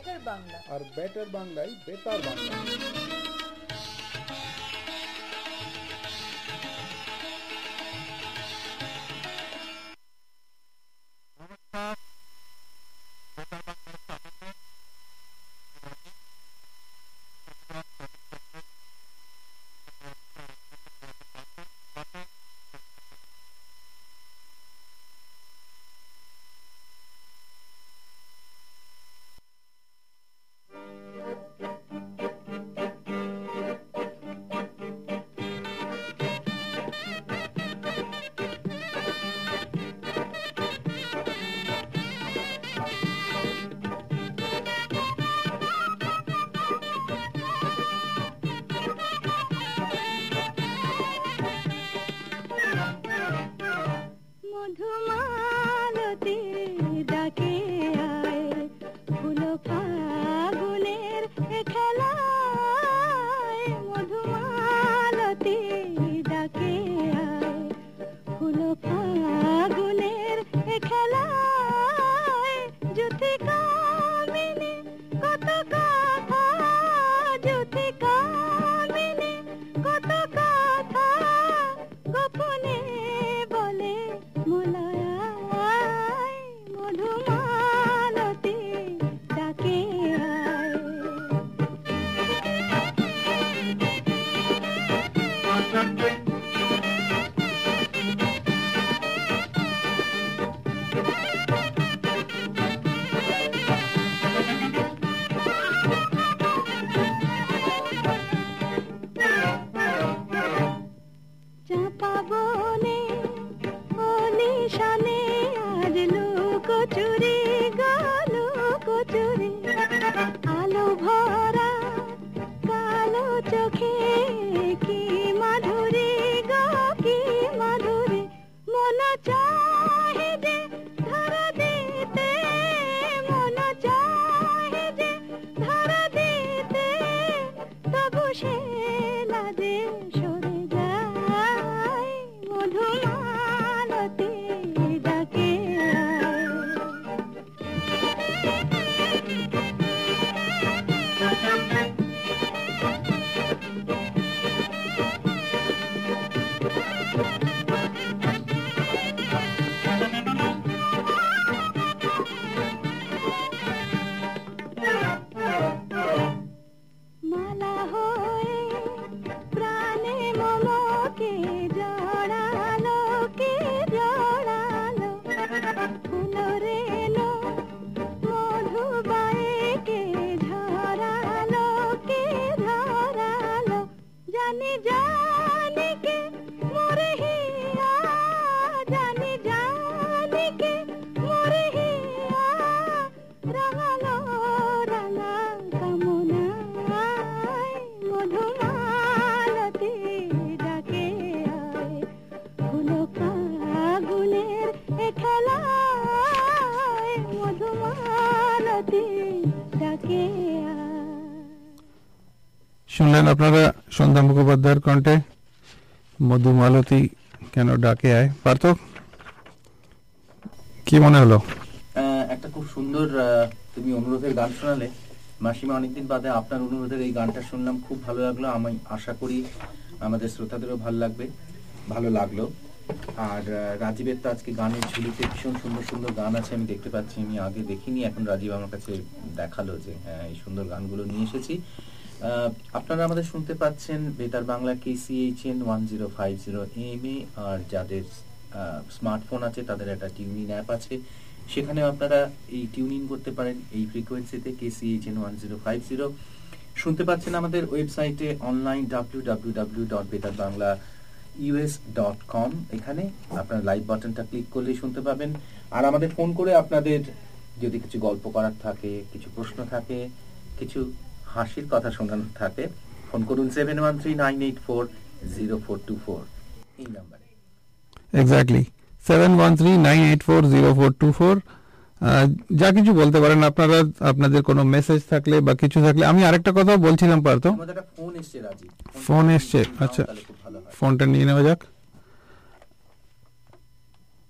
Better Bangla, আর better বাংলায় বেতার বাংলা। শুনলেন আপনারা সন্ধ্যা মুখোপাধ্যায়ের কণ্ঠে মধুমালতী কেন ডাকে আয়। পার্থ, কি মনে হলো? একটা খুব সুন্দর তুমি অনুরোধের গান শোনালে মাসিমা, অনেকদিন বাদে আপনার অনুরোধের এই গানটা শুনলাম, খুব ভালো লাগলো। আমি আশা করি আমাদের শ্রোতাদেরও ভালো লাগলো। আর রাজীবের তো আজকে গানের ঝুলিতে ভীষণ সুন্দর সুন্দর গান আছে, আমি দেখতে পাচ্ছি। আমি আগে দেখিনি, এখন রাজীব আমার কাছে দেখালো যে হ্যাঁ, এই সুন্দর গানগুলো নিয়ে এসেছি। আপনারা আমাদের শুনতে পাচ্ছেন বেতার বাংলা KCHN 1050 AM-এ। আর যাদের স্মার্টফোন আছে তাদের একটা টিউনিং অ্যাপ আছে, সেখানে আপনারা এই টিউনিং করতে পারেন এই ফ্রিকোয়েন্সিতে KCHN 1050। শুনতে পাচ্ছেন আমাদের ওয়েবসাইটে অনলাইন www.betarbanglaus.com। এখানে আপনার লাইভ বাটনটা ক্লিক করলেই শুনতে পাবেন। আর আমাদের ফোন করে আপনাদের যদি কিছু গল্প করার থাকে, কিছু প্রশ্ন থাকে, কিছু হাসির কথা শোনানোর থাকে, ফোন করুন 7139840424 এই নাম্বারে। এক্স্যাক্টলি 7139840424। যা কিছু বলতে পারেন আপনারা, আপনাদের কোনো মেসেজ থাকলে বা কিছু থাকলে। আমি আরেকটা কথা বলছিলাম পারতো, ফোন এসছে। আচ্ছা, ফোনটা নিয়ে নেওয়া যাক।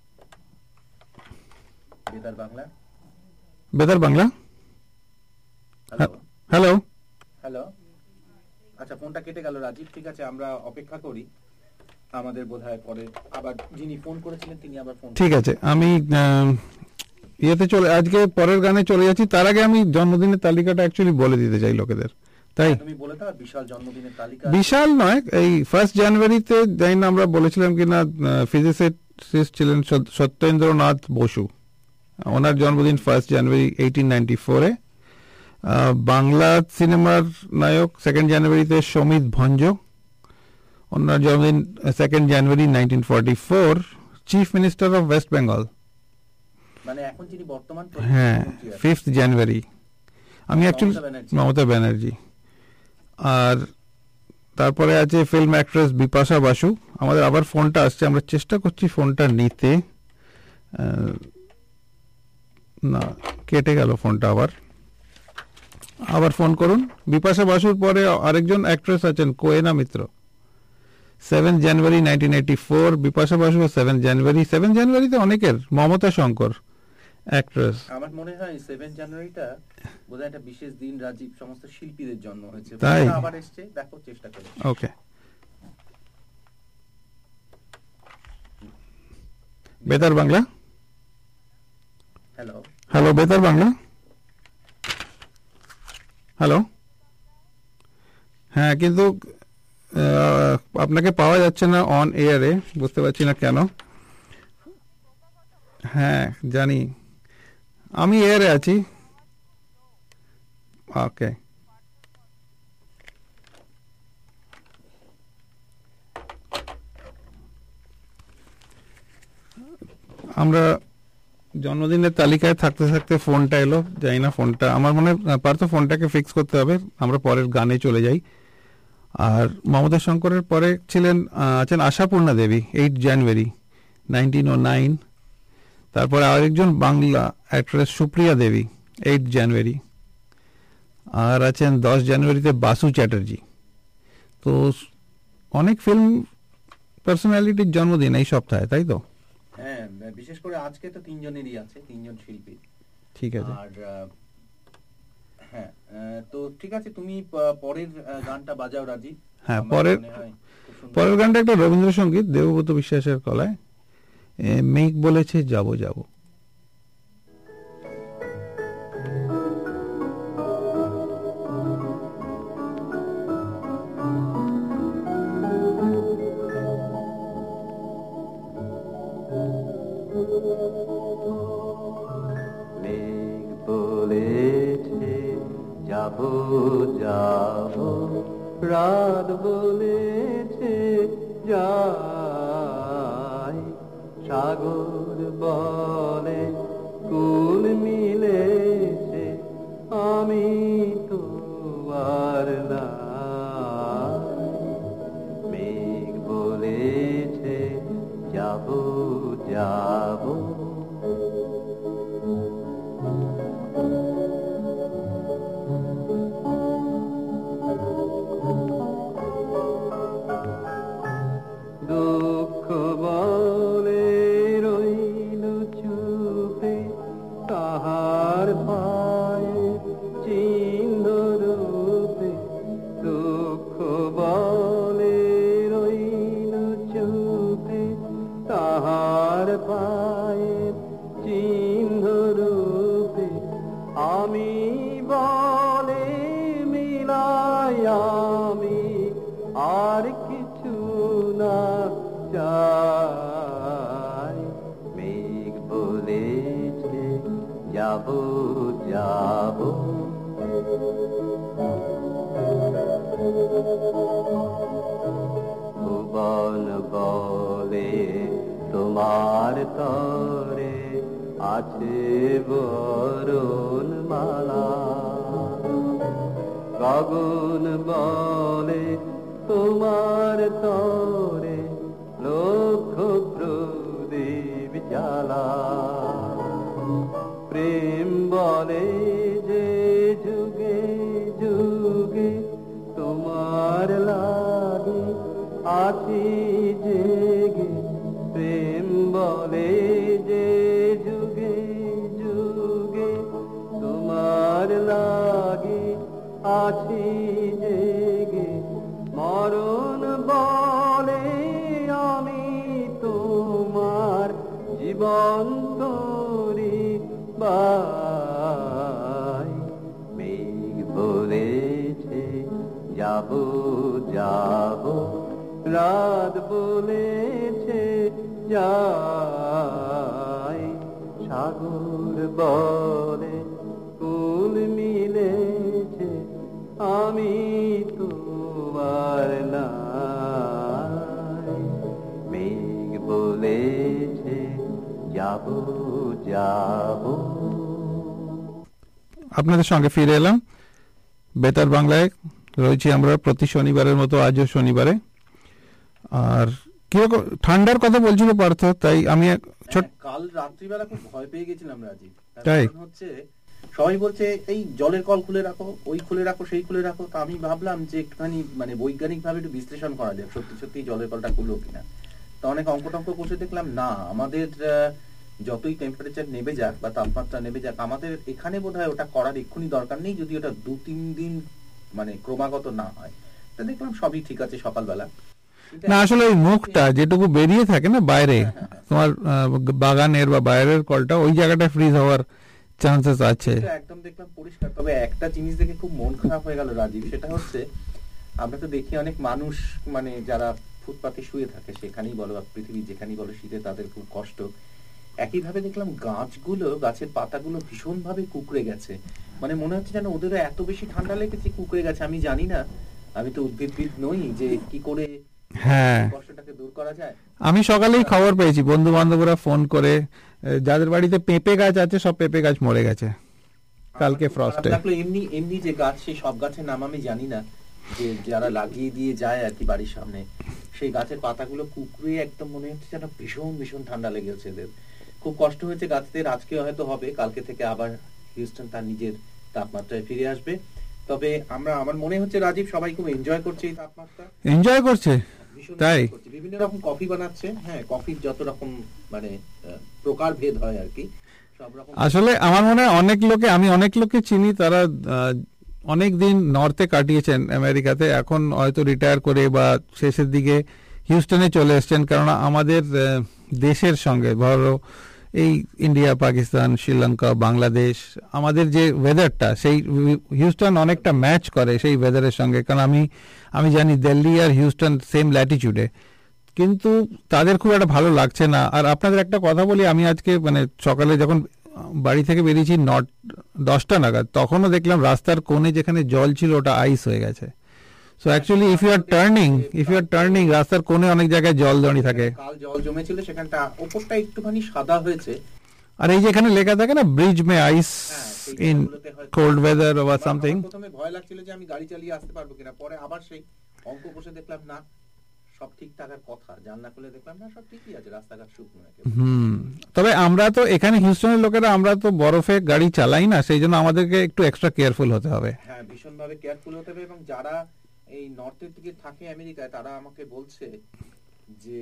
বেতার বাংলা, হ্যালো। হ্যালো, আচ্ছা ফোনটা কেটে গেল রাজীব। ঠিক আছে, আমরা অপেক্ষা করি, আমাদের বোধহয় পরে আবার যিনি ফোন করেছিলেন তিনি আবার ফোন। ঠিক আছে, আমি আজকে পরের গানে চলে যাচ্ছি। তার আগে আমি জন্মদিনের তালিকাটা অ্যাকচুয়ালি বলে দিতে চাই লোকেদের, তাই তুমি বলে দাও। বিশাল জন্মদিনের তালিকা, বিশাল নয়, এই 1 জানুয়ারিতে যাই না আমরা বলেছিলাম কিনা ফিজিসিস্ট ছিলেন সত্যেন্দ্রনাথ বসু, ওনার জন্মদিন 1 জানুয়ারি 1894-এ। বাংলা সিনেমার নায়ক 2 জানুয়ারিতে সমিত ভঞ্জ, ওনার জন্মদিন 2 জানুয়ারি 1944। Chief minister of West Bengal, মানে এখন যিনি বর্তমান, হ্যাঁ 5 জানুয়ারি। আমি অ্যাকচুয়ালি মমতা ব্যানার্জি। আর তারপরে আছে ফিল্ম অ্যাক্ট্রেস বিপাশা বাসু। আমাদের আবার ফোনটা আসছে, আমরা চেষ্টা করছি ফোনটা নিতে। না, কেটে গেল ফোনটা। আবার ফোন করুন। বিপাশা বাসুর পরে আরেকজন অ্যাক্ট্রেস আছেন কোয়েনা মিত্র, 7 জানুয়ারি 1984। বিপাশা বাসু 7 জানুয়ারি। 7 জানুয়ারিতে অনেকের, মমতা শঙ্কর অ্যাক্ট্রেস। আমার মনে হয় 7 জানুয়ারিটা বোধহয় একটা বিশেষ দিন রাজীব, সমস্ত শিল্পীদের জন্য হয়েছে। তাই আবার এসছে, দেখো চেষ্টা করে। ওকে, বেতার বাংলা। হ্যালো হ্যালো, বেতার বাংলা। হ্যালো, হ্যাঁ, কিন্তু আপনাকে পাওয়া যাচ্ছে না অন এয়ারে, বুঝতে পারছি না কেন। হ্যাঁ জানি, আমি এয়ারে আছি। ওকে, আমরা জন্মদিনের তালিকায় থাকতে থাকতে ফোনটা এলো, যাই না ফোনটা, আমার মনে পারত ফোনটাকে ফিক্স করতে হবে। আমরা পরের গানে চলে যাই। আর মমতা শঙ্করের পরে আছেন আশাপূর্ণা দেবী, 8 জানুয়ারি 1909। তারপরে আরেকজন বাংলা অ্যাক্ট্রেস সুপ্রিয়া দেবী, 8 জানুয়ারি। আর আছেন 10 জানুয়ারিতে বাসু চ্যাটার্জি। তো অনেক ফিল্ম পার্সোনালিটির জন্মদিন এই সপ্তাহে, তাই তো? হ্যাঁ, বিশেষ করে আজকে তো 3 জনেরই আছে, 3 জন শিল্পী। ঠিক আছে। আর হ্যাঁ, তো ঠিক আছে, তুমি পরের গানটা বাজাও রাজীব। হ্যাঁ, পরের গানটা একটা রবীন্দ্রসঙ্গীত, দেবব্রত বিশ্বাসের কলায়, মেঘ বলেছে যাব যাব। মেঘ বলেছে যাব যাব, রাত বলেছে যাই, সাগর বলে কুল মিলেছে, আমি তো আর নাই। মেঘ বলেছে যাব যাব, দুঃখ বলে রইল চুপে, তাহার পায়ে চিহ্ন রূপে। দুঃখ বলে রইল চুপে, তাহার পায়ে চিহ্ন রূপে। আমি বলে মিলাই আমি আর কিছু না চাই। মেঘ বলেছে যাব যাব, ভুবন বলে তোমার তরে আছে বরণ মালা। গগন বলে তোমার তরে লক্ষ প্রদীপ জ্বালা। প্রেম বলে যে যুগে যুগে তোমার লাগে আছি জেগে। প্রেম বলে যে যুগে যুগে তোমার লাগে আছি জেগে মরণ বলে আমি তোমার জীবন তোরি বাই মেঘ বলেছে যাব যাব রাত বলেছে যাই সাগর বলে কুল মিলেছে আমি তোমার নাই মেঘ বলেছে যাব যাব। আপনাদের সঙ্গে ফিরে এলাম বেতার বাংলায়। রয়েছি আমরা প্রতি শনিবারের মতো আজও শনিবারে। আর কিরকম ঠান্ডার কথা বলছিল পার্থ, তাই আমি কাল রাত্রিবেলা খুব ভয় পেয়ে গেছিলাম রাজীব। তাই হচ্ছে সবাই বলছে এই জলের কল খুলে রাখো, ওই খুলে রাখো, সেই খুলে রাখো। তো আমি ভাবলাম যে একটুখানি মানে বৈজ্ঞানিক ভাবে একটু বিশ্লেষণ করা যায় সত্যি সত্যি জলের কলটা খুললো কিনা। তো অনেক অঙ্ক টঙ্ক বসে দেখলাম না, আমাদের যতই টেম্পারেচার নেমে যাক বা তাপমাত্রা নেমে যাক, আমাদের এখানে বোধহয় ওটা করার এক্ষুনি দরকার নেই, যদি ওটা 2-3 দিন মানে ক্রমাগত না হয়। তো দেখলাম সবই ঠিক আছে সকালবেলা। না আসলে ওই মুখটা যেটুকু বেরিয়ে থাকে না বাইরে, তোমার বাগানের বা বাইরের কলটা, ওই জায়গাটা ফ্রিজ হওয়ার চান্সেস আছে। একদম দেখলাম পরিষ্কার। তবে একটা জিনিস দেখে খুব মন খারাপ হয়ে গেল রাজীব, সেটা হচ্ছে আমরা তো দেখি অনেক মানুষ মানে যারা ফুটপাতে শুয়ে থাকে, সেখানেই বলো বা পৃথিবীর যেখানেই বলো, শীতে তাদের খুব কষ্ট। একইভাবে দেখলাম গাছগুলো, গাছের পাতাগুলো ভীষণ ভাবে কুঁকড়ে গেছে। মানে মনে হচ্ছে যেন ওদেরও এত বেশি ঠান্ডা লেগেছে, কুঁকড়ে গেছে। আমি জানি না, আমি তো উদ্ভিদবিদ নই, যে কি করে কষ্টটাকে দূর করা যায়। আমি সকালেই খবর পেয়েছি, বন্ধু বান্ধবরা ফোন করে, যাদের বাড়িতে পেঁপে গাছ আছে সব পেঁপে গাছ মরে গেছে কালকে ফ্রস্টে। এমনি এমনি যে গাছ, সেই সব গাছের নাম আমি জানি না, যে যারা লাগিয়ে দিয়ে যায় আর কি বাড়ির সামনে, সেই গাছের পাতাগুলো কুঁকড়ে একদম মনে হচ্ছে যেন ভীষণ ভীষণ ঠান্ডা লেগেছে এদের। খুব কষ্ট হয়েছে গাছদের। আজকে হয়তো হবে, কালকে থেকে আবার হিউস্টন তার নিজের তাপমাত্রায় ফিরে আসবে। তবে আমার মনে হচ্ছে রাজীব সবাই খুব এনজয় করছে এই তাপমাত্রা, এনজয় করছে। তাই বিভিন্ন রকম কফি বানাচ্ছে। হ্যাঁ, কফির যত রকম মানে প্রকার ভেদ হয় আর কি, সব রকম। আসলে আমার মনে হয় আমি অনেক লোককে চিনি, তারা অনেক দিন নর্থে কাটিয়েছেন আমেরিকাতে, এখন হয়তো রিটায়ার করে বা শেষের দিকে হিউস্টনে চলে এসছেন। কেননা আমাদের দেশের সঙ্গে ধরো এই ইন্ডিয়া, পাকিস্তান, শ্রীলঙ্কা, বাংলাদেশ, আমাদের যে ওয়েদারটা, সেই হিউস্টন অনেকটা ম্যাচ করে সেই ওয়েদারের সঙ্গে। কারণ আমি জানি দিল্লি আর হিউস্টন সেম ল্যাটিচিউডে, কিন্তু তাদের খুব একটা ভালো লাগছে না। আর আপনাদের একটা কথা বলি, আমি আজকে মানে সকালে যখন বাড়ি থেকে বেরিয়েছি 10টা নাগাদ, তখনও দেখলাম রাস্তার কোণে যেখানে জল ছিল ওটা আইস হয়ে গেছে। So actually if you are turning রাস্তার কোণে অনেক জায়গায় জল দাঁড়িয়ে থাকে। কাল জল জমেছিল, সেখানটা উপরটা একটুখানি সাদা হয়েছে। আর এই যে এখানে লেখা থাকে না, bridge may ice in cold weather or something. প্রথমে ভয় লাগছিল যে আমি গাড়ি চালিয়ে আসতে পারবো কিনা, পরে আবার সেই অঙ্ক বসে দেখলাম না, সব ঠিক থাকার কথা। জানলা খুলে দেখলাম না, সব ঠিকই আছে, রাস্তাঘাট শুকনো। তবে আমরা তো এখানে হিউস্টনের লোকেরা, আমরা তো বরফে গাড়ি চালাই না, সেই জন্য আমাদেরকে একটু এক্সট্রা কেয়ারফুল হতে হবে। হ্যাঁ, ভীষণ ভাবে কেয়ারফুল হতে হবে। এবং যারা এই নর্থের দিকে থাকে আমেরিকায়, তারা আমাকে বলছে যে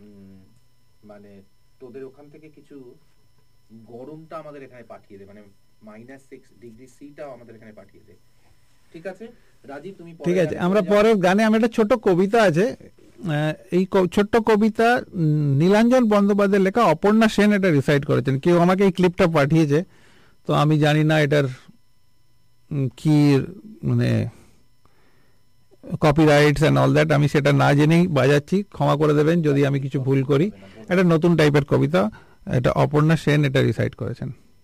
মানে তোদের ওখান থেকে কিছু গরমটা আমাদের এখানে পাঠিয়ে দে, মানে -6°C-টাও আমাদের এখানে পাঠিয়ে দে। ঠিক আছে রাজীব, তুমি ঠিক আছে। আমরা পরের গানে, আমি একটা ছোট কবিতা আছে, এই ছোট্ট কবিতা নীলাঞ্জন বন্দ্যোপাধ্যায়ের লেখা, অপর্ণা সেন এটা রিসাইট করেছেন। কেউ আমাকে এই ক্লিপটা পাঠিয়েছে, তো আমি জানি না এটার কি মানে কপিরাইটস এন্ড অল দ্যাট, আমি সেটা না জেনেই বাজাচ্ছি, ক্ষমা করে দেবেন যদি আমি কিছু ভুল করি। এটা নতুন টাইপের কবিতা, এটা অপর্ণা সেন এটা রিসাইট করেছেন।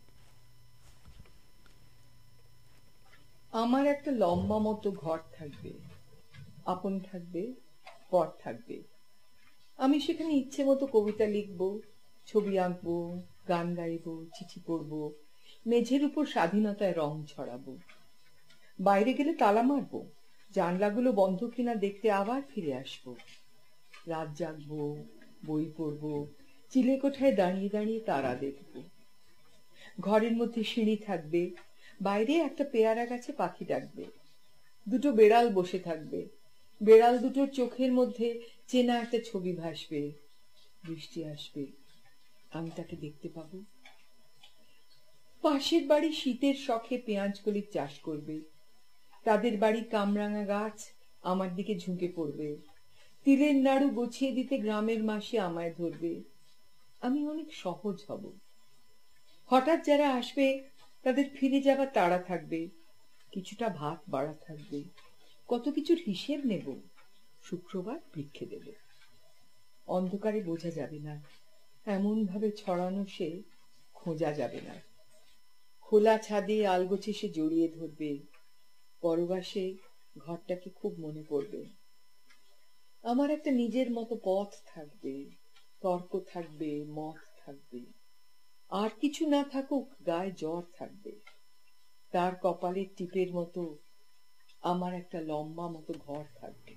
আমার একটা লম্বা মতো ঘর থাকবে, আপন থাকবে, পর থাকবে। আমি সেখানে ইচ্ছে মতো কবিতা লিখবো, ছবি আঁকবো, গান গাইবো, চিঠি পড়বো, মেঝের উপর স্বাধীনতায় রং ছড়াবো। বাইরে গেলে তালা মারবো, জানলাগুলো বন্ধ কিনা দেখতে আবার ফিরে আসবো। রাত জাগবো, বই পড়বো, চিলেকোঠায় দাঁড়িয়ে দাঁড়িয়ে তারা দেখবো। ঘরের মধ্যে সিঁড়ি থাকবে, বাইরে একটা পেয়ারা গাছে পাখি ডাকবে। দুটো বেড়াল বসে থাকবে, বেড়াল দুটোর চোখের মধ্যে চেনা একটা ছবি ভাসবে। বৃষ্টি আসবে, আমি তাকে দেখতে পাবো। পাশের বাড়ি শীতের শখে পেঁয়াজ কলির চাষ করবে। তাদের বাড়ি কামরাঙা গাছ আমার দিকে ঝুঁকে পড়বে, তিলের নাড়ু গুছিয়ে দিতে গ্রামের মাসি আমায় ধরবে। আমি অনেক সহজ হব। হঠাৎ যারা আসবে তাদের ফিরে যাবার তাড়া থাকবে, কিছুটা ভাত বাড়া থাকবে, কত কিছুর হিসেব নেব, শুক্রবার ভিক্ষে দেব। অন্ধকারে বোঝা যাবে না, এমন ভাবে ছড়ানো সে খোঁজা যাবে না। খোলা ছাদে আলগোছে সে জড়িয়ে ধরবে, পরবাসে ঘরটাকে খুব মনে পড়বে। আমার একটা নিজের মতো পথ থাকবে, তর্ক থাকবে, মত থাকবে, আর কিছু না থাকুক গায়ে জ্বর থাকবে। তার কপালের টিপের মতো আমার একটা লম্বা মতো ঘর থাকবে।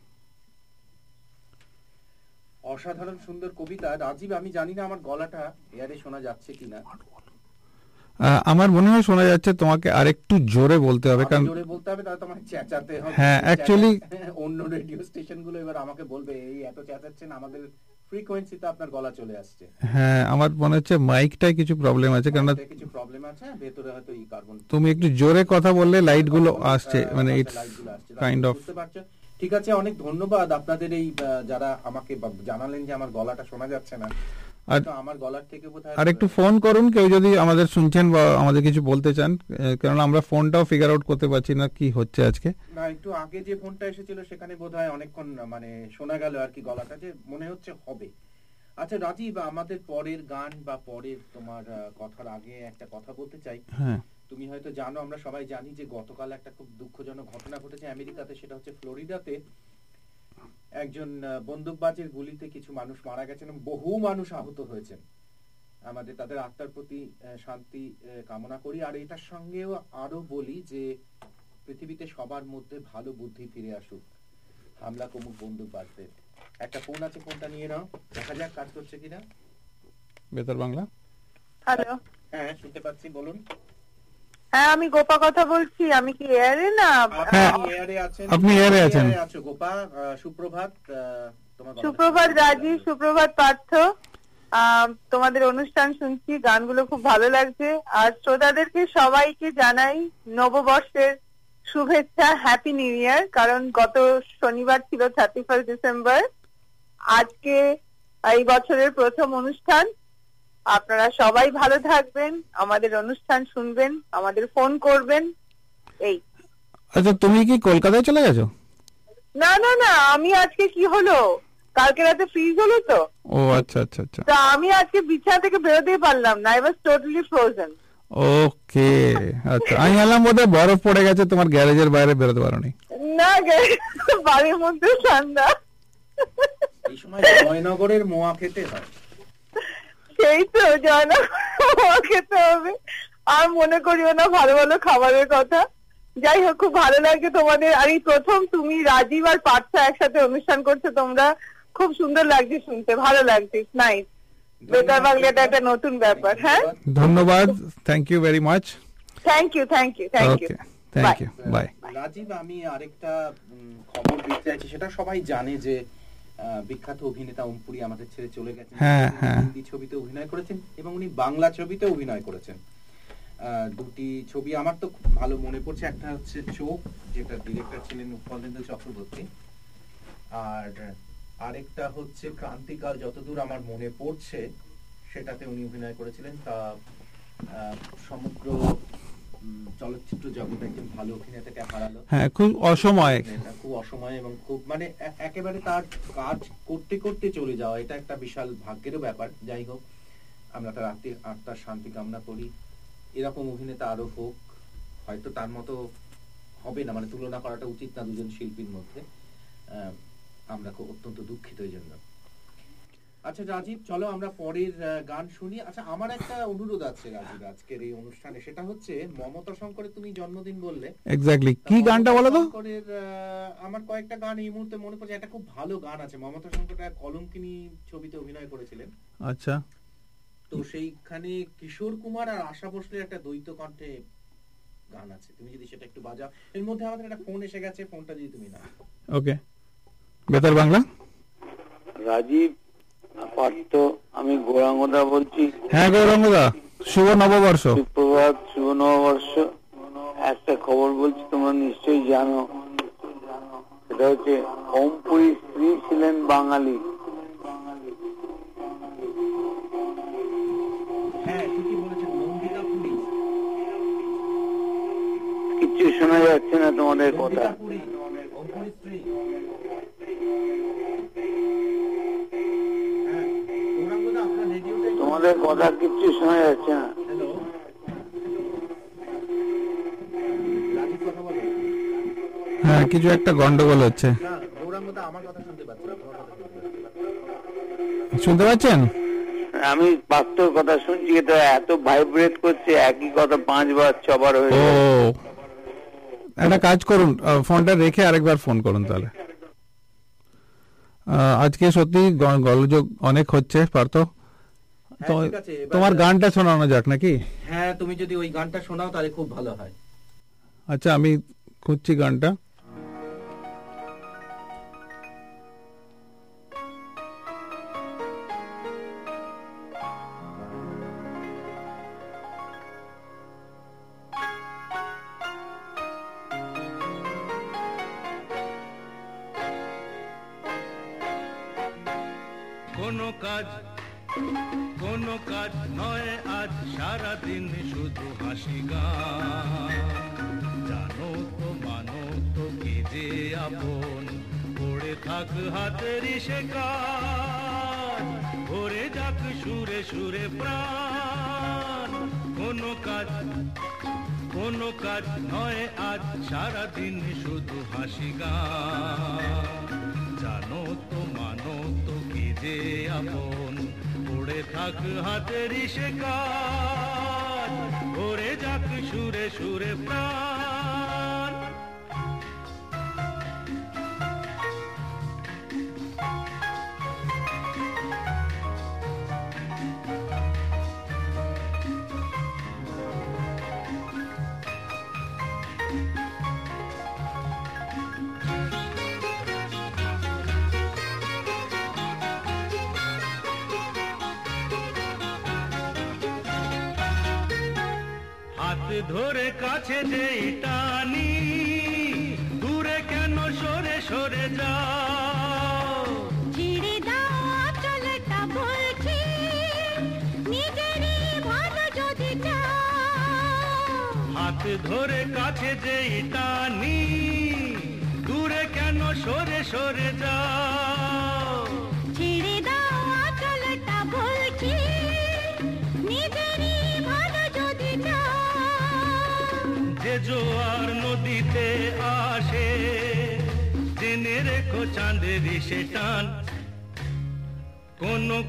অসাধারণ সুন্দর কবিতা। রাজীব, আমি জানি না আমার গলাটা এয়ারে শোনা যাচ্ছে কিনা। আমার মনে হয় শোনা যাচ্ছে। তোমাকে আরেকটু জোরে বলতে হবে, কারণ জোরে বলতে হবে, তাহলে তোমাকে চেঁচাতে হবে। হ্যাঁ, অ্যাকচুয়ালি অন্য রেডিও স্টেশন গুলো এবার আমাকে বলবে এই এত চেঁচাচ্ছেন, আমাদের ফ্রিকোয়েন্সিতে আপনার গলা চলে আসছে। হ্যাঁ, আমার মনে হচ্ছে মাইকটায় কিছু প্রবলেম আছে, কারণ কিছু প্রবলেম আছে ভেতরে, হয়তো এই কার্বন। তুমি একটু জোরে কথা বললে লাইট গুলো আসছে, মানে ইটস কাইন্ড অফ। বুঝতে পারছো? ঠিক আছে, অনেক ধন্যবাদ আপনাদের এই যারা আমাকে জানালেন যে আমার গলাটা শোনা যাচ্ছে না। আমার গলার থেকে বোধহয় আর একটু ফোন করুন কেউ যদি আমাদের শুনছেন বা আমাদের কিছু বলতে চান, কারণ আমরা ফোনটাও ফিগার আউট করতে পারছি না কি হচ্ছে আজকে। না, একটু আগে যে ফোনটা এসেছিল সেখানে বোধহয় অনেকক্ষণ মানে শোনা গেল আর কি গলাটা, যে মনে হচ্ছে হবে। আচ্ছা রাজীব, আমাদের পরের গান বা পরের তোমার কথার আগে একটা কথা বলতে চাই। হ্যাঁ, তুমি হয়তো জানো, আমরা সবাই জানি যে গতকাল একটা খুব দুঃখজনক ঘটনা ঘটেছে আমেরিকাতে। সেটা হচ্ছে ফ্লোরিডাতে একজন বন্দুকবাজের গুলিতে কিছু মানুষ মারা গেছেন এবং বহু মানুষ আহত হয়েছেন। আমাদের তাদের আত্মার প্রতি শান্তি কামনা করি। আর এটার সঙ্গেও আরো বলি যে পৃথিবীতে সবার মধ্যে ভালো বুদ্ধি ফিরে আসুক, হামলা কমুক বন্দুকবাজদের। একটা ফোন আছে, ফোনটা নিয়ে নাও, দেখা যাক কাজ করছে কিনা। বেতার বাংলা। হ্যালো। হ্যাঁ, শুনতে পাচ্ছি, বলুন। হ্যাঁ, আমি গোপা কথা বলছি। আমি কি এয়ারে না? হ্যাঁ, আপনি এয়ারে আছেন। গোপা, সুপ্রভাত। সুপ্রভাত রাজীব, সুপ্রভাত পার্থ। তোমাদের অনুষ্ঠান শুনছি, গানগুলো খুব ভালো লাগছে। আর শ্রোতাদেরকে সবাইকে জানাই নববর্ষের শুভেচ্ছা, হ্যাপি নিউ ইয়ার। কারণ গত শনিবার ছিল 31 ডিসেম্বর, আজকে এই বছরের প্রথম অনুষ্ঠান। আপনারা সবাই ভালো থাকবেন, আমাদের অনুষ্ঠান শুনবেন, আমাদের ফোন করবেন। এই আচ্ছা, তুমি কি কলকাতায় চলে গেছো? না না না, আমি আজকে কি হলো, কালকে রাতে ফ্রিজ হলো তো। ও আচ্ছা আচ্ছা আচ্ছা। তা আমি আজকে বিছানা থেকে বেরোতেই পারলাম না। I was totally frozen. Okay, আচ্ছা। আমি ভাবলাম বোধহয় বরফ পড়ে গেছে, তোমার গ্যারেজের বাইরে বেরোতে পারোনি। না, বাড়ির মধ্যে ঠান্ডা। এই সময় জয়নগরের মোয়া খেতে হয়। সেই তো, জয়নগর খেতে হবে। আর মনে করিও না ভালো ভালো খাবারের কথা। যাই হোক, খুব ভালো লাগছে তোমাদের। আর এই প্রথম তুমি রাজীব আর পার্থ একসাথে অনুষ্ঠান করছো, তোমরা খুব সুন্দর লাগছে শুনতে, ভালো লাগছে। নাইস। বেতার বাংলাটা একটা নতুন ব্যাপার। হ্যাঁ, ধন্যবাদ, thank you very much. Thank you, thank you, thank you, thank you, bye. Rajiv, আমি আরেকটা খবর দিতে চাইছি। সেটা সবাই জানে যে বিখ্যাত অভিনেতা ওম পুরী আমাদের ছেড়ে চলে গেছেন। হিন্দি ছবিতে অভিনয় করেছেন এবং উনি বাংলা ছবিতে অভিনয় করেছেন। দুটি ছবি আমার তো খুব ভালো মনে পড়ছে। একটা হচ্ছে চোখ, যেটা ডিরেক্টর ছিলেন উপেন্দ্র চক্রবর্তী, আর আরেকটা হচ্ছে ক্রান্তিকাল, যতদূর আমার মনে পড়ছে সেটাতে উনি অভিনয় করেছিলেন। তা সমগ্র চলচ্চিত্র জগতে একজন ভালো অভিনেতাকে হারালো। হ্যাঁ, খুব অসময়, খুব অসময় এবং খুব মানে একেবারে তার কাজ করতে করতে চলে যাওয়া, এটা একটা বিশাল ভাগ্যেরও ব্যাপার। যাই হোক, আমরা তার আত্মার শান্তি কামনা করি। এরকম অভিনেতা আরো হোক, হয়তো তার মতো হবে না, মানে তুলনা করাটা উচিত না দুজন শিল্পীর মধ্যে। আমরা খুব অত্যন্ত দুঃখিত এই জন্য। আচ্ছা রাজীব, চলো আমরা পরের গান শুনি। আচ্ছা, আমার একটা অনুরোধ আছে রাজীব আজকের এই অনুষ্ঠানে, সেটা হচ্ছে মমতা শঙ্করের তুমি জন্মদিন বললে। এক্স্যাক্টলি, কি গানটা বলো তো? আমার কয়েকটা গান এই মুহূর্তে মনে পড়ছে। একটা খুব ভালো গান আছে, মমতা শঙ্কর কলঙ্কিনী ছবিতে অভিনয় করেছিলেন। আচ্ছা, তো সেইখানে কিশোর কুমার আর আশা ভোসলের একটা দ্বৈত কণ্ঠে গান আছে, তুমি যদি সেটা একটু বাজাও। এর মধ্যে আমাদের একটা ফোন এসে গেছে, ফোনটা যদি তুমি না। ওকে, বেতার বাংলা। রাজীব, পার্থ, আমি গৌরাঙ্গদা বলছি। হ্যাঁ গৌরাঙ্গদা, শুভ নববর্ষ। সুপ্রভাত, শুভ নববর্ষ। একটা খবর বলছি, তোমরা নিশ্চয়ই জানো, সেটা হচ্ছে ওমপুরীর স্ত্রী ছিলেন বাঙালি। কিচ্ছু শোনা যাচ্ছে না তোমাদের কথা। তোমাদের কথা কিচ্ছু শোনা যাচ্ছে না। হ্যাঁ, কিছু একটা গন্ডগোল হচ্ছে। শুনতে পাচ্ছেন? আমি পার্থর কথা শুনছি, তো এত ভাইব্রেট করছে, একই কথা 5 বার 6 বার হয়ে ও, একটা কাজ করুন, ফোনটা রেখে আরেকবার ফোন করুন তাহলে। আজকে সত্যি গোলযোগ অনেক হচ্ছে পার্থ। তোমার গানটা শোনানো যাক নাকি? হ্যাঁ, তুমি যদি ওই গানটা শোনাও তাহলে খুব ভালো হয়। আচ্ছা, আমি খুঁজছি গানটা। কোনো কাজ নয় আজ, সারাদিন শুধু হাসি গান। জানো তো মানো তো কে যে আপন, পড়ে থাক হাতের সে কাজ, ভরে যাক সুরে সুরে প্রাণ। কোনো কাজ নয় আজ, সারাদিন শুধু হাসি গান। জানো তো মানো তো কে যে আপন, পড়ে থাক হাতের সে কাজ, ভরে যাক সুরে সুরে প্রাণ। ধরে কাছে যেই টানি, দূরে কেন সরে সরে যাও? ছিড়ে দাও চলটা বলছি, নিজেরই ভালো যদি চাও। হাত ধরে কাছে যেই টানি, দূরে কেন সরে সরে যাও? ছিড়ে দাও চলটা বলছি, নিজেরই ভালো যদি চাও। যে জোয়ার নদীতে আসে, জেনে রেখো চাঁদের সে টান। কোনো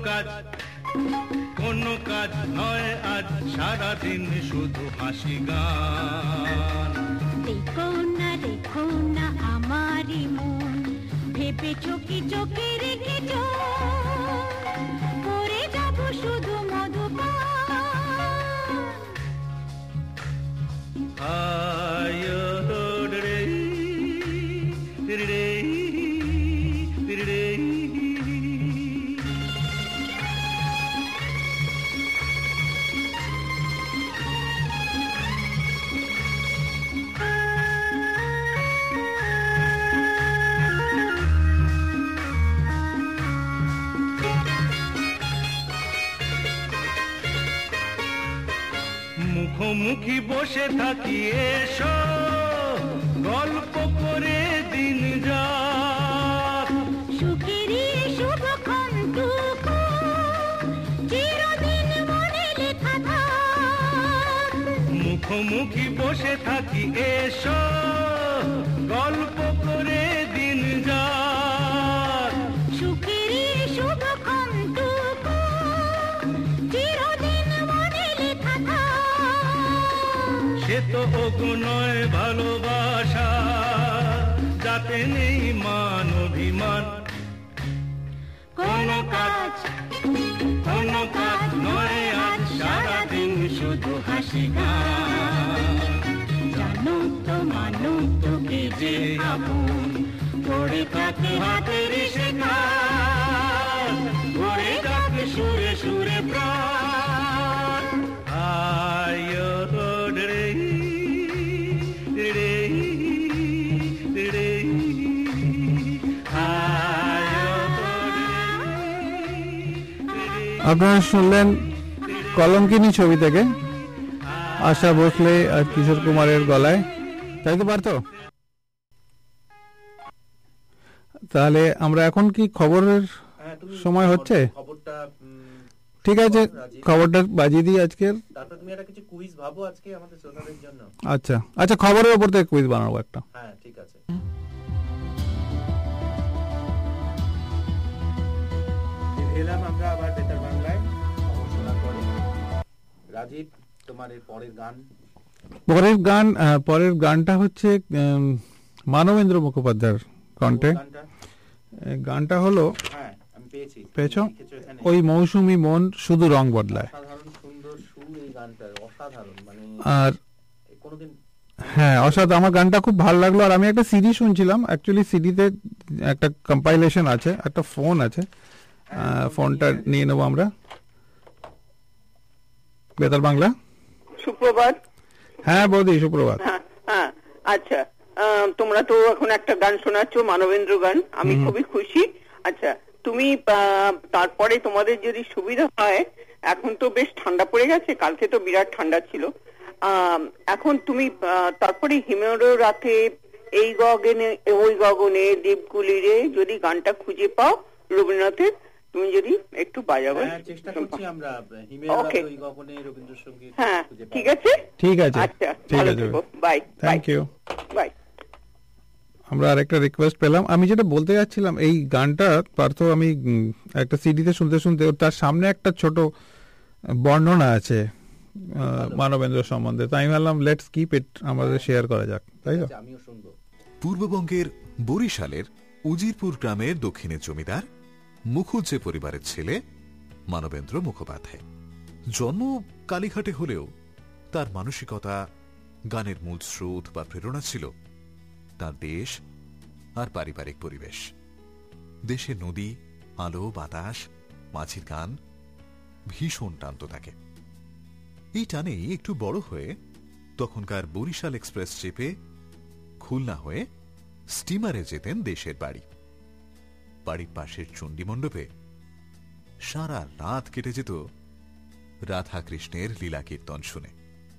কাজ নয় আজ, সারাদিন শুধু হাসি গান। রেখো না আমারই মন, ভেবে চোখে চোখে রেখেছ, করে যাব শুধু মধুপান। মুখোমুখি বসে থাকি, এসো গল্প করে দিন যাক। সুখেরই শুভক্ষণটুকু চিরদিন মনে লেখা থাক। মুখোমুখি বসে থাকি, এসো গল্প করে দিন যাক। সুখেরই শুভক্ষণটুকু চিরদিন মনে লেখা থাক। সে তো অগুণয় ভালোবাসা, যাতে নেই মান অভিমান। কোনো কাজ নয় আজ, সারাদিন শুধু হাসি গান। জানো তো মানো তো কে যে আপন, পড়ে থাকে হাতের সে কাজ, ভরে যাক সুরে সুরে প্রাণ। আয় রে আপনারা শুনলেন কলঙ্কিনী ছবি থেকে আশা ভোসলে আর কিশোর কুমারের গলায়, তাই তো পারতো? তাহলে আমরা এখন কি খবরের সময় হচ্ছে? ঠিক আছে, খবরটা বাজিয়ে দিই আজকের। তারপর তুমি একটা কিছু কুইজ ভাবো আজকে আমাদের শ্রোতাদের জন্য। আচ্ছা আচ্ছা, খবরের উপর থেকে কুইজ বানাবো একটা। হ্যাঁ ঠিক আছে। এলাম আমরা আবার বেতার বাংলায় খবর শোনার পরে। রাজীব, তোমার এর পরের গান? পরের গানটা হচ্ছে মানবেন্দ্র মুখোপাধ্যায়ের কণ্ঠে। গানটা হলো, হ্যাঁ আমি পেয়েছো, ওই মৌসুমী মন শুধু রং বদলায়। অসাধারণ সুন্দর সুর এই গানটার, অসাধারণ, মানে আর কোনোদিন, হ্যাঁ অসাধারণ, আমার গানটা খুব ভালো লাগলো। আর আমি একটা সিডি শুনছিলাম, অ্যাকচুয়ালি সিডিতে একটা কম্পাইলেশন আছে, একটা ফোন আছে, ফোনটা নিয়ে নেবো আমরা। বেতার বাংলা, সুপ্রভাত। হ্যাঁ বৌদি, সুপ্রভাত। হ্যাঁ আচ্ছা, তোমরা তো এখন একটা গান শোনাচ্ছ, মানবেন্দ্র গান, আমি খুবই খুশি। আচ্ছা, তুমি তারপরে তোমাদের যদি সুবিধা হয়, এখন তো বেশ ঠান্ডা পড়ে গেছে, কালকে তো বিরাট ঠান্ডা ছিল, এখন তুমি তারপরে হিমের রাতে এই গগনে ওই গগনে দ্বীপগুলিরে যদি গানটা খুঁজে পাও রবীন্দ্রনাথের, তুমি যদি একটু বাজাবে। চেষ্টা করছি আমরা হিমের রাতে ওই গগনে রবীন্দ্রসঙ্গীত। হ্যাঁ ঠিক আছে, ঠিক আছে, আচ্ছা ঠিক আছে, বাই, থ্যাংক ইউ, বাই। আমরা আরেকটা রিকোয়েস্ট পেলাম। আমি যেটা বলতে যাচ্ছিলাম, এই গানটা পার্থ আমি একটা সিডিতে শুনতে শুনতে তার সামনে একটা ছোট বর্ণনা আছে মানবেন্দ্র সম্বন্ধে, তাই আমি ভাবলাম লেটস কিপ ইট, আমাদের শেয়ার করা যাক, তাই তো? আমিও শুনবো। পূর্ববঙ্গের বরিশালের উজিরপুর গ্রামের দক্ষিণের জমিদার মুখুজ্জে পরিবারের ছেলে মানবেন্দ্র মুখোপাধ্যায়। জন্ম কালীঘাটে হলেও তার মানসিকতা, গানের মূল স্রোত বা প্রেরণা ছিল তার দেশ আর পারিবারিক পরিবেশ। দেশের নদী, আলো, বাতাস, মাঝির গান ভীষণ টানত তাকে। এই টানেই একটু বড় হয়ে তখনকার বরিশাল এক্সপ্রেস চেপে খুলনা হয়ে স্টিমারে যেতেন দেশের বাড়ি। বাড়ির পাশের চণ্ডীমণ্ডপে সারা রাত কেটে যেত রাধা কৃষ্ণের লীলা কীর্তন শুনে।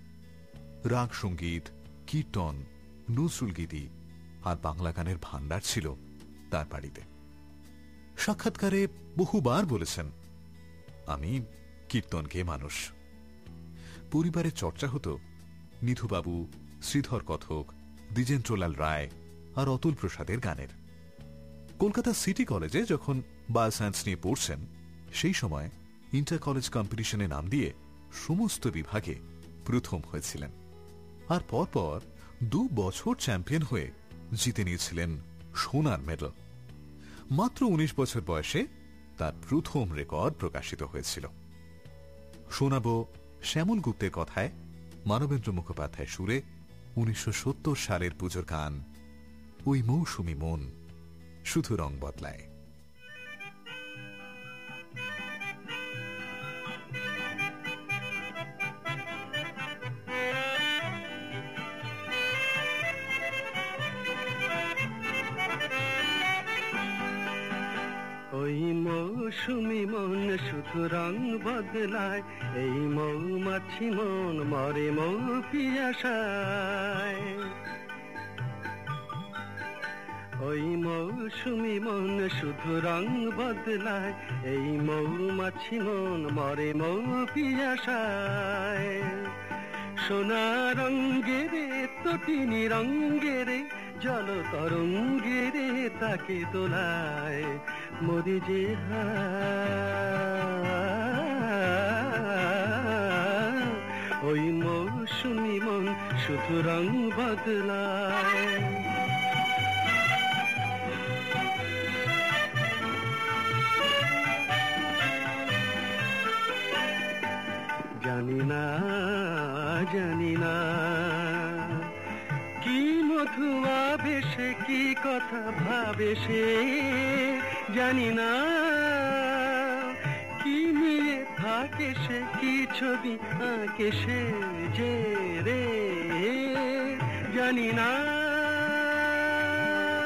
রাগ সঙ্গীত, কীর্তন, নজরুল গীতি আর বাংলা গানের ভান্ডার ছিল তার বাড়িতে। সাক্ষাৎকারে বহুবার বলেছেন, আমি কীর্তনকে মানুষ। পরিবারের চর্চা হতো নিধুবাবু, শ্রীধর কথক, দ্বিজেন্দ্রলাল রায় আর অতুল প্রসাদের গানের। কলকাতা সিটি কলেজে যখন বায়োসায়েন্স নিয়ে পড়ছেন, সেই সময় ইন্টার কলেজ কম্পিটিশনে নাম দিয়ে সমস্ত বিভাগে প্রথম হয়েছিলেন। আর পরপর 2 বছর চ্যাম্পিয়ন হয়ে জিতে নিয়েছিলেন সোনার মেডেল। মাত্র 19 বছর বয়সে তার প্রথম রেকর্ড প্রকাশিত হয়েছিল। শোনাবো শ্যামল গুপ্তের কথায় মানবেন্দ্র মুখোপাধ্যায় সুরে 1970 সালের পুজোর গান ওই মৌসুমী মন শুধু রং বদলায়। ওই মৌসুমী মন শুধু রং বদলায়, এই মৌমাছি মন মরে মৌ পিয়াসায়। ওই মৌসুমী মন শুধু রং বদলায়, এই মৌমাছি মন মরে মৌ পিয়াসায়। সোনা রঙ্গেরে তটিনী রঙ্গেরে জল তরঙ্গেরে তাকে তোলায় মরি যে ওই মৌসুমী মন শুধু রং বদলায়। জানি না জানি না কি মধু আবেশে কি কথা ভাবে সে, জানি না কি নিয়ে থাকে সে, কি ছবি আঁকে সে যে রে, জানি না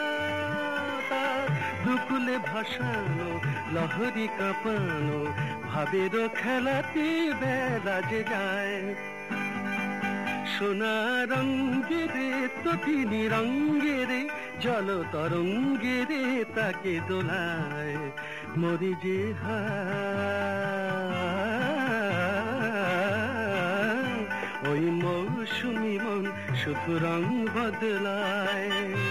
তার দুকুলে ভাসানো লহরি কাঁপানো ভাবেরও খেলাতে বেলা যে যায়, সোনা রঙ্গেরে তো তিনি রঙ্গেরে, জল তরঙ্গেরে তাকে দোলায়, মরি যে ওই মৌসুমি মন শুধু রং বদলায়।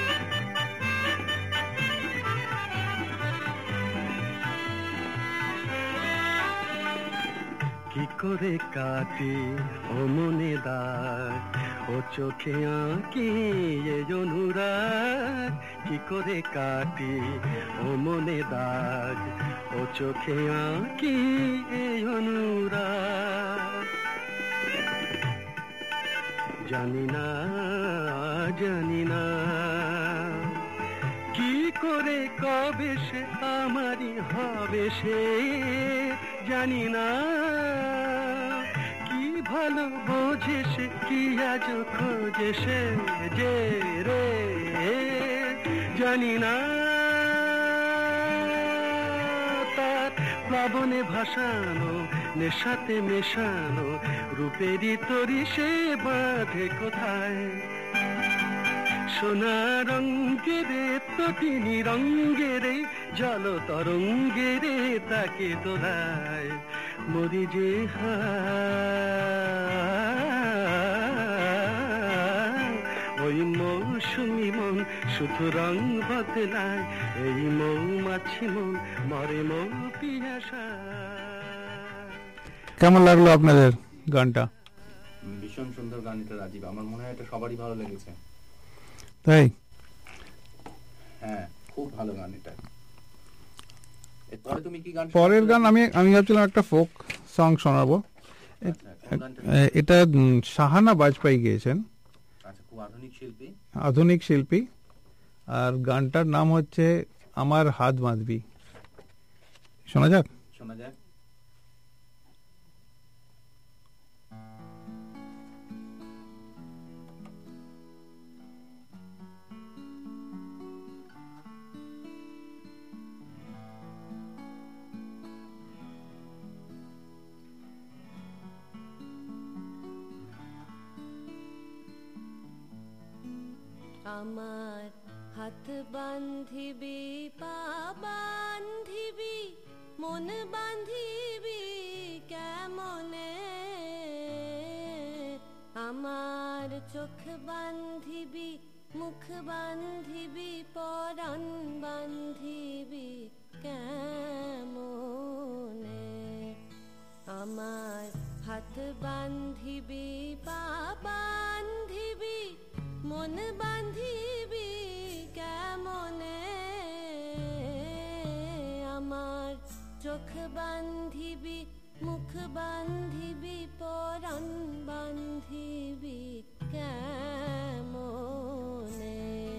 কি করে কাটে ও মনে দাগ, ও চোখে আঁকি এ অনুরাগ, কি করে কাটে ও মনে দাগ, ও চোখে আঁকি এ অনুরাগ। জানি না জানি না কি করে কবে সে আমারই হবে সে, জানি না কি ভালো বোঝে সে, কি আজ খোঁজে সে যে রে, জানি না তার প্লাবনে ভাসানো নেশাতে মেশানো রূপেরই তরি সে বাঁধে কোথায়, সোনা রঙ্গেরে তো তিনি রঙ্গেরে, জল তরঙ্গেরে তাকে দোলায়, মরি যে ওই মৌসুমি মন শুধু রং বদলায়, এই মৌমাছি মন মরে মৌ পিয়াসা। কেমন লাগলো আপনাদের গানটা? ভীষণ সুন্দর গান এটা রাজীব, আমার মনে হয় এটা সবারই ভালো লেগেছে। তাই? হ্যাঁ, খুব ভালো গান এটা। এরপরে তুমি কি গান? পরের গান আমি ভাবছিলাম একটা ফোক সং শোনাবো। এটা শাহানা বাজপেয়ী গেয়েছেন। আচ্ছা, খুব আধুনিক শিল্পী। আর গানটার নাম হচ্ছে আমার হাত বাঁধবি। শোনা যাক। আমার হাত বান্ধিবি, পা বান্ধিবি, মন বান্ধিবি কেমনে, আমার চোখ বান্ধিবি, মুখ বান্ধিবি, পরাণ বান্ধিবি কেমনে, আমার হাত বান্ধিবি, পা বান্ধিবি, মন বান্ধিবি কেমনে, আমার চোখ বান্ধিবি, মুখ বান্ধিবি, পরাণ বান্ধিবি কেমনে।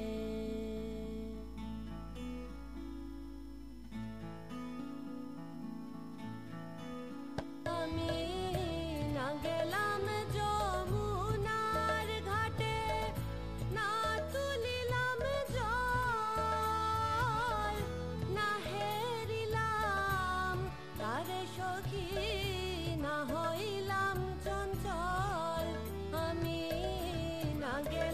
আমি না গেলাম যমুনার ঘাটে, না তুলিলাম জল, না হেরিলাম তারে সখী, না হইলাম চঞ্চল, আমি না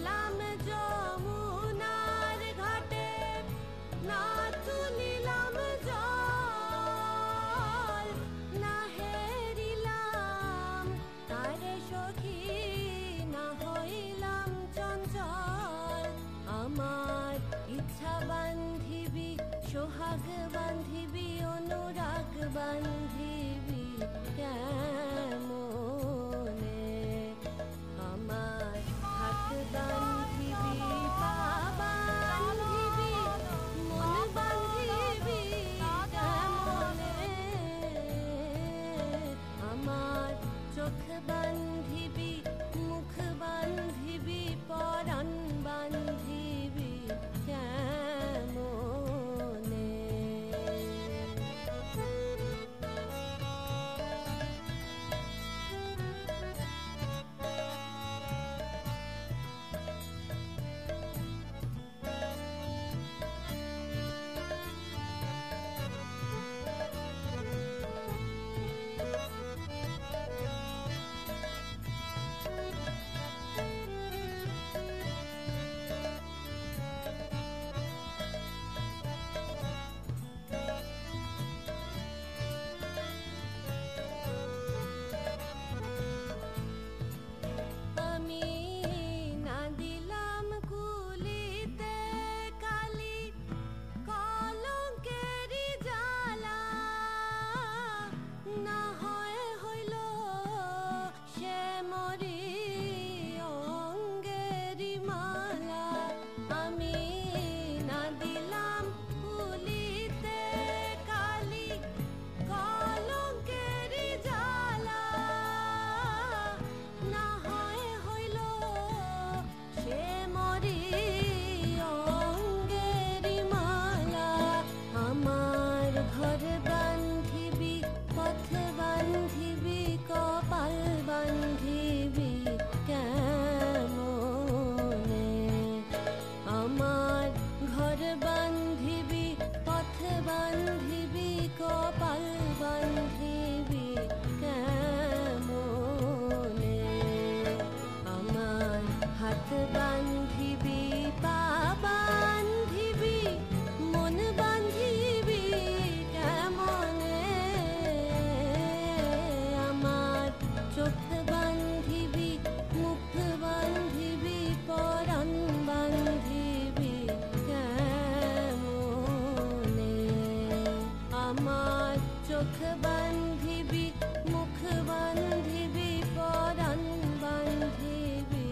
চোখ বান্ধিবি মুখ বান্ধিবি পরাণ বান্ধিবি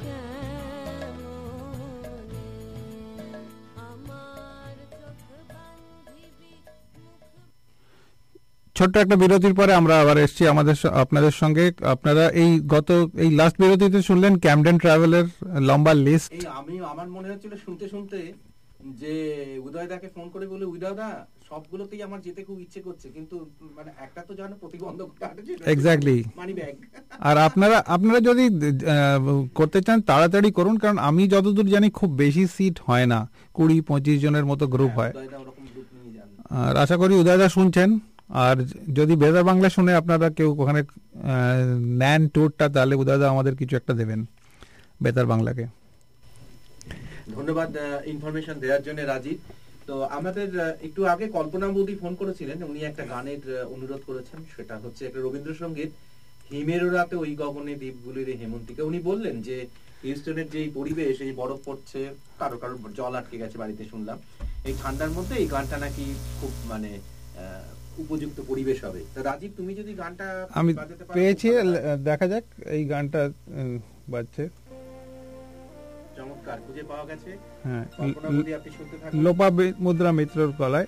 কেমনে আমার চোখ বান্ধিবি ছোট্ট একটা বিরতির পরে আমরা আবার এসেছি আপনাদের সঙ্গে। আপনারা এই লাস্ট বিরতিতে শুনলেন ক্যামডেন ট্রাভেলের লম্বা লিস্ট। আমি আমার মনে হচ্ছিল শুনতে শুনতে যে উদয়দাকে ফোন করে বলে উদয়দা সবগুলোতেই আমার যেতে খুব ইচ্ছে করছে, কিন্তু মানে একটা তো জানো প্রতিবন্ধক এক্স্যাক্টলি মানি ব্যাগ। আর আপনারা যদি করতে চান তাড়াতাড়ি করুন, কারণ আমি যতদূর জানি খুব বেশি সিট হয় না, 20-25 জনের মতো গ্রুপ হয়। আর আশা করি উদয়দা শুনছেন। আর যদি বেতার বাংলা শুনে আপনারা কেউ ওখানে নেন ট্যুরটা, তাহলে উদয়দা আমাদের কিছু একটা দেবেন বেতার বাংলাকে। ধন্যবাদ ইনফরমেশন দেওয়ার জন্য রাজীব। তো আমাদের একটু আগে কল্পনা বৌদি ফোন করেছিলেন, উনি একটা গানের অনুরোধ করেছেন, সেটা হচ্ছে একটা রবীন্দ্রসঙ্গীত, হিমের রাতে ওই গগনে দ্বীপগুলির হেমন্তিকা। উনি বললেন যে হিউস্টনের যে পরিবেশ, এই বরফ পড়ছে, কারো কারো জল আটকে গেছে বাড়িতে শুনলাম, এই ঠান্ডার মধ্যে এই গানটা নাকি খুব মানে উপযুক্ত পরিবেশ হবে। তো রাজীব তুমি যদি গানটা আমি পেয়েছি, দেখা যাক। এই গানটা বাজছে, চমৎকার খুঁজে পাওয়া গেছে। হ্যাঁ, আপনি শুনতে থাকুন। লোপামুদ্রা মিত্রর গলায়।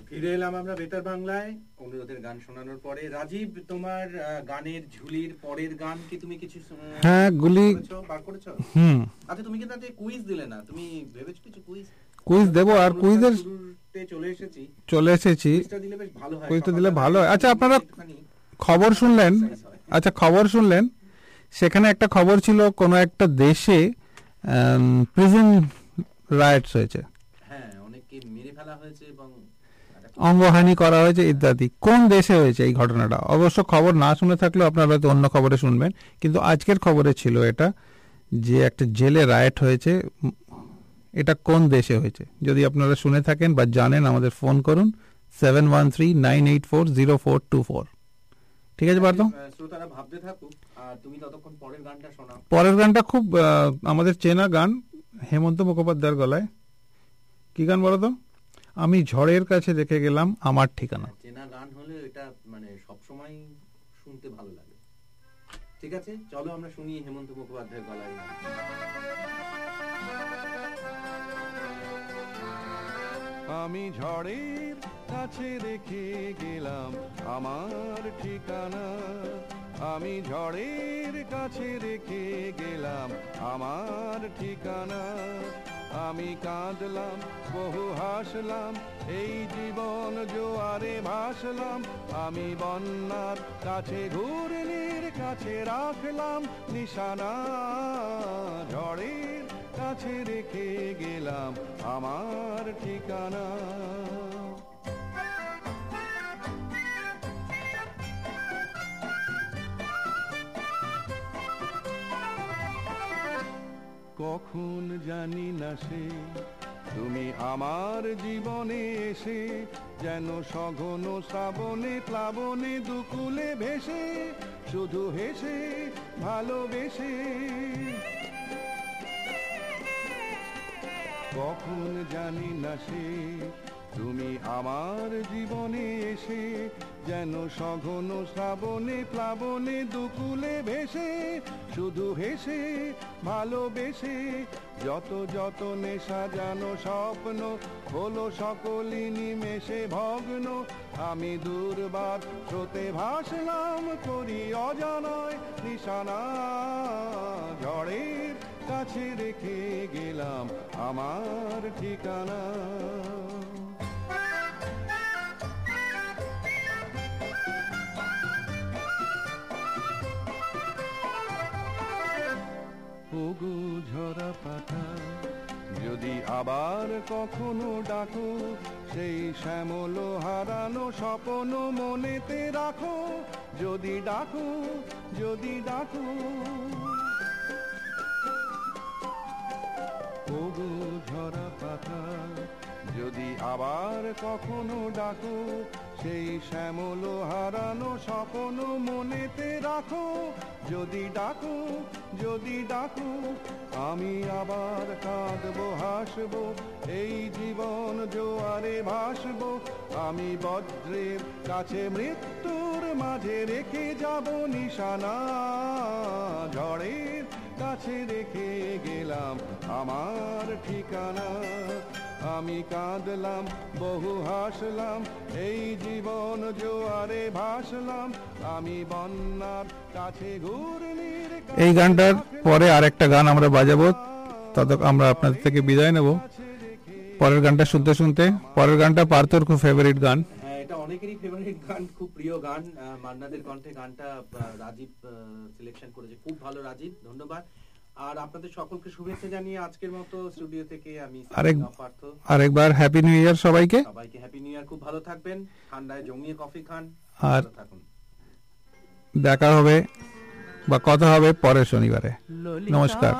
ফিরে এলাম আমরা বেতার বাংলায় অনুরোধের গান শোনানোর পরে। রাজীব, তোমার গানের ঝুলির পরের গান কি তুমি কিছু হ্যাঁ গুলি বার করেছো? আচ্ছা, তুমি কি তাতে কুইজ দিলে না? তুমি ভেবেছো কিছু কুইজ দেবো? আর কুইজের চলে এসেছি, কুইজটা দিলে ভালো হয়। আচ্ছা, আপনারা খবর শুনলেন? আচ্ছা, খবর শুনলেন? সেখানে একটা খবর ছিল, কোনো একটা দেশে প্রিজন রাইটস হয়েছে, অঙ্গহানি করা হয়েছে ইত্যাদি। কোন দেশে হয়েছে এই ঘটনাটা? অবশ্য খবর না শুনে থাকলেও আপনারা হয়তো অন্য খবরে শুনবেন, কিন্তু আজকের খবরে ছিল এটা, যে একটা জেলে রাইট হয়েছে। এটা কোন দেশে হয়েছে? যদি আপনারা শুনে থাকেন বা জানেন, আমাদের ফোন করুন 7139840424। ঠিক আছে পার্থ? শ্রোতারা ভাবতে থাকুক, আর তুমি ততক্ষণ পরের গানটা শোনাও। পরের গানটা খুব আমাদের চেনা গান, হেমন্ত মুখোপাধ্যায়ের গলায়। কি গান বলো তো? আমি ঝড়ের কাছে রেখে গেলাম আমার ঠিকানা। চেনা গান হলে এটা মানে সবসময় শুনতে ভালো লাগে। ঠিক আছে, চলো আমরা শুনি হেমন্ত মুখোপাধ্যায়ের গলায়। আমি ঝড়ের কাছে রেখে গেলাম আমার ঠিকানা, আমি ঝড়ের কাছে রেখে গেলাম আমার ঠিকানা। আমি কাঁদলাম, বহু হাসলাম, এই জীবন জোয়ারে ভাসলাম। আমি বন্যার কাছে, ঘূর্ণির কাছে রাখলাম নিশানা। ঝড়ের কাছে রেখে গেলাম আমার ঠিকানা। কখন জানি না সে তুমি আমার জীবনে এসে, যেন সঘন শ্রাবণে প্লাবনে দুকুলে ভেসে, শুধু হেসে ভালোবেসে। কখন জানি না সে তুমি আমার জীবনে এসে, যেন সঘন শ্রাবণে প্লাবনে দুকুলে ভেসে, শুধু হেসে ভালোবেসে। যত যত নেশা জানো স্বপ্ন হলো সকলই নিমেষে ভগ্ন। আমি দুর্বার স্রোতে ভাসলাম, করি অজানায় নিশানা। ঝড়ের কাছে রেখে গেলাম আমার ঠিকানা। ওগো ঝরা পাতা, যদি আবার কখনো ডাকো, সেই শ্যামল হারানো স্বপ্ন মনেতে রাখো। যদি ডাকো, যদি ডাকো। ওগো ঝরা পাতা, যদি আবার কখনো ডাকো, সেই শ্যামল হারানো স্বপ্ন মনেতে রাখো। যদি ডাকো, যদি ডাকো। আমি আবার কাঁদবো, হাসবো, এই জীবন জোয়ারে ভাসবো। আমি বজ্রের কাছে মৃত্যুর মাঝে রেখে যাব নিশানা। ঝড়ের কাছে রেখে গেলাম আমার ঠিকানা। আমি কাঁদলাম, বহু হাসলাম, এই জীবন জোয়ারে ভাসলাম। আমি বন্যার কাছে ঘূর্ণির। এই গানটার পরে আরেকটা গান আমরা বাজাবো, তত আমরা আপনাদের থেকে বিদায় নেব। পরের গানটা শুনতে শুনতে, পরের গানটা পার্থর খুব ফেভারিট গান। এটা অনেকেরই ফেভারিট গান, খুব প্রিয় গান। মান্নাদের কণ্ঠে গানটা রাজীব সিলেকশন করেছে, খুব ভালো রাজীব, ধন্যবাদ। আর আপনাদের সকলকে শুভেচ্ছা জানিয়ে আজকের মতো স্টুডিও থেকে আমি আরেকবার হ্যাপি নিউ ইয়ার সবাইকে। সবাইকে হ্যাপি নিউ ইয়ার, খুব ভালো থাকবেন, ঠান্ডায় জমিয়ে কফি খান, আর ভালো থাকুন। দেখা হবে বা কথা হবে পরের শনিবারে। নমস্কার।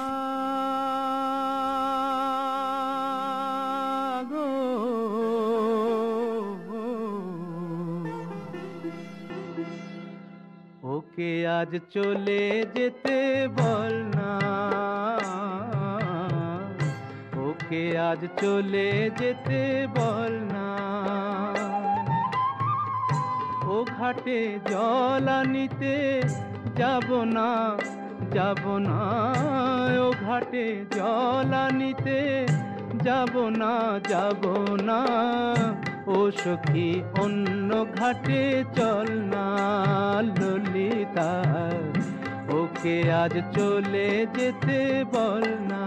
ওকে আজ চলে যেতে বল না, ওকে আজ চলে যেতে বল না। ও ঘাটে জল আনিতে যাব না, যাব না। ও ঘাটে জল আনিতে যাব না, যাব না। ও সখী অন্য ঘাটে চল না ললিতা, ওকে আজ চলে যেতে বল না।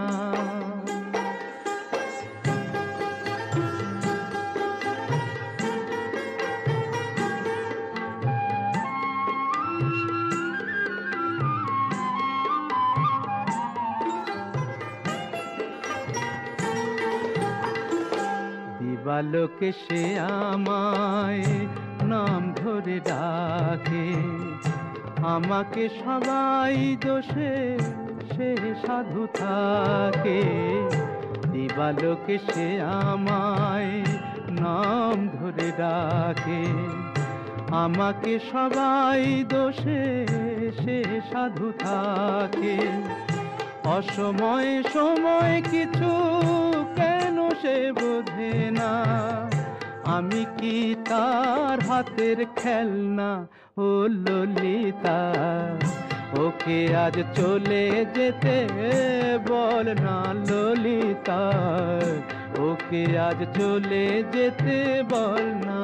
দিবালোকে সে আমায় নাম ধরে ডাকে, আমাকে সবাই দোষে সে সাধু থাকে। দিবালোকে সে আমায় নাম ধরে ডাকে, আমাকে সবাই দোষে সে সাধু থাকে। অসময়ে সময় কিছু কেন সে বোঝে না, আমি কি তার হাতের খেলনা ও ললিতা, ওকে আজ চলে যেতে বল না ললিতা, ওকে আজ চলে যেতে বল না।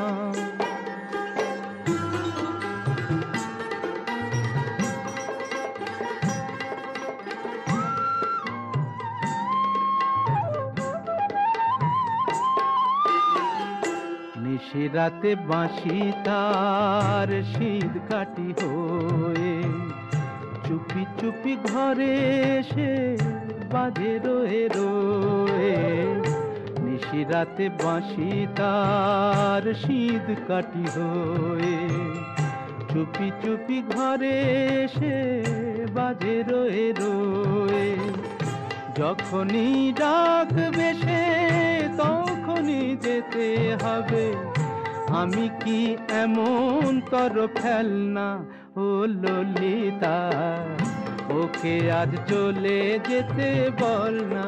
নিশিরাতে বাঁশি তার শীত কাটি হয়ে, চুপি চুপি ঘরে এসে বাজে রয়ে রয়ে। নিশিরাতে বাঁশি তার শীত কাটি হয়ে, চুপি চুপি ঘরে এসে বাজে রয়ে রয়ে। যখনই ডাকবে সে তখনই যেতে হবে, আমি কি এমন তর ফেলনা ও ললিতা, ওকে আজ চলে যেতে বল না।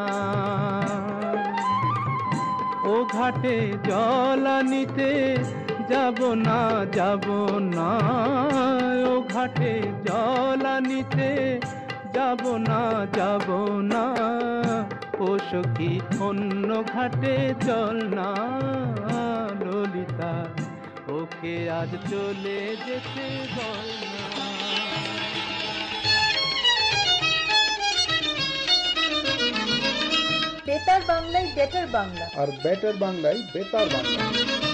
ও ঘাটে জল আনিতে যাব না যাব না, ও ঘাটে জল আনিতে যাব না যাব না। ও সখী অন্য ঘাটে চল না ললিতা, ওকে আজ চলে যেতে বল না। বেতার বাংলায় বেটার বাংলা, আর বেটার বাংলায় বেতার বাংলা।